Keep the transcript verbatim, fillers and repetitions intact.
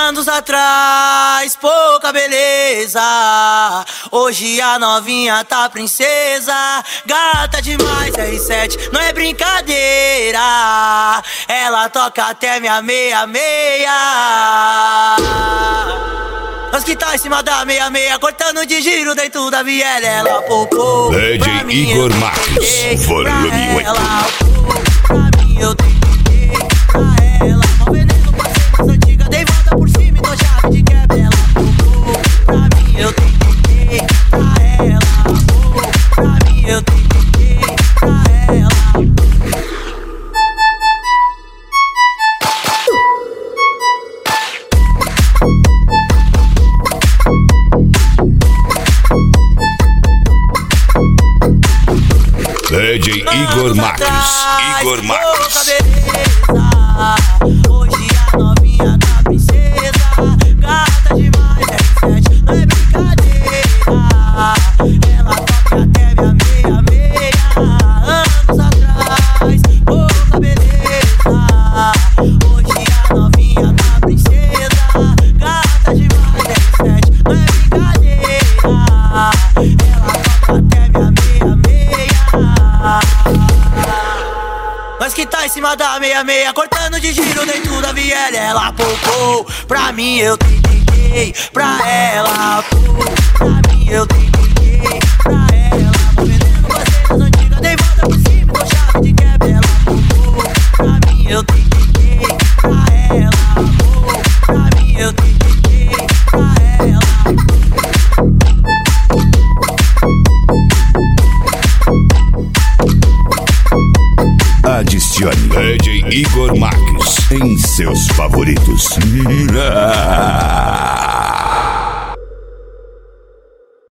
Anos atrás, pouca beleza. Hoje a novinha tá princesa. Gata demais, R sete, não é brincadeira. Ela toca até minha meia-meia. Nós que tá em cima da meia-meia, cortando de giro dentro da viela. Ela popou D J Igor Marques, volume oito. Pra mim eu tentei, pra ela mal veneno, passei nas antigas, dei volta por cima e tô chave de quebra. Ela popou, pra mim eu tentei, pra ela popou, pra mim eu tentei, pra ela. D J Igor Marques, Igor Marques. Hoje a novinha da princesa, gata demais, R sete, não é brincadeira. Ela toca até minha meia-meia. Anos atrás, pouca beleza. Hoje a novinha da princesa, gata demais, R sete, não é brincadeira. Ela toca até minha meia-meia. Nós que tá em cima da meia-meia, cortando de giro dentro da viela. Ela popou, pra mim eu tentei, pra ela popou, pra mim eu tentei, pra ela. Tô vendendo você nas antigas, dei volta por cima, tô chave de quebra. Ela popou, pra mim eu tentei, pra ela popou, pra mim eu tentei, pra ela. Adicione D J Igor Marques em seus favoritos.